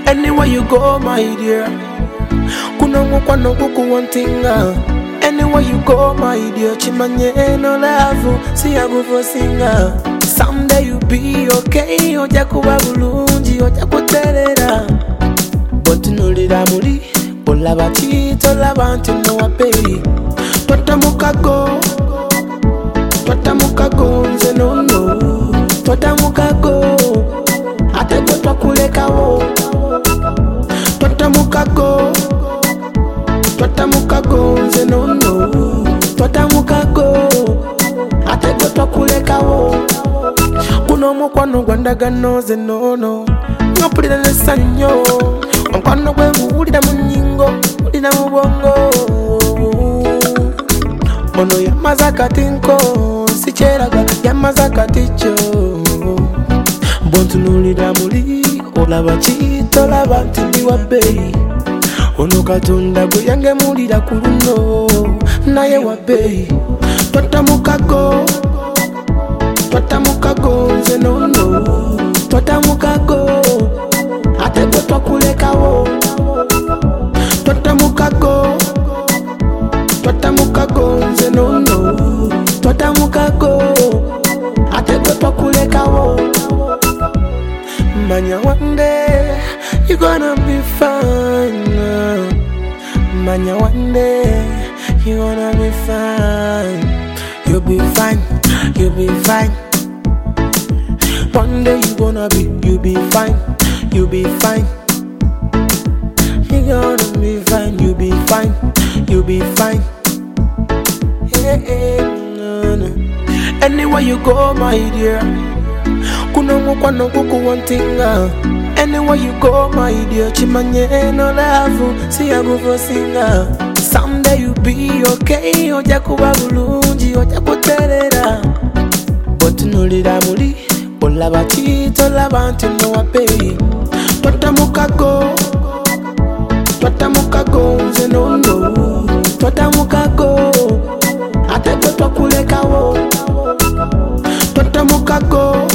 Anywhere you go, my dear. Kuna mkwano kuku wantinga. Anywhere you go, my dear. Chimanye no love, see I go for singer. Someday you be okay. Oja kuba bulungi, oja kuterera. But no lida muri. Ola batito, ola bantu no wapei. Twata mukago, nze no no. Twata mukago, ate go twakuleka wo. Twata mukago, nze no no. Twata mukago, ate go twakuleka wo. Kuno mukwano gwandagano nze no no. Ngapulira nesanyo, mukwano gwe nguwulira mu nnyingo, ulira mu bwongo. Ono yamaza katinko, sikyeraga yamaza katicho. Bontunulira muli, olaba kiyita olaba nti ndi wabbeeyi. Ono Katonda gwe yangemulira ku luno, naye wabbeeyi. Twata mukago, nze nono. Twata mukago, ate gwe twakulekawo. Twata mukago, nze nono. Twata mukago, ate gwe twakulekawo. Manya one day you gonna be fine. Manya one day you gonna be fine. You'll be fine, you'll be fine. One day you gonna be, you'll be fine, you'll be fine. You gonna be fine, you'll be fine, you'll be fine. Hey, hey, no, no. Anywhere you go, my dear. Kuno mukwano kuku wantinga. Anywhere you go, my dear. Chimanye no love, see I go for singer. Someday you be okay. Oja kuba bulungi, oja kuterera. But no lida muri. Ola batito, ola bantu no wapei. Twata mukago, nze no no. Twata mukago, ate gwe twakulekawo. Twata mukago,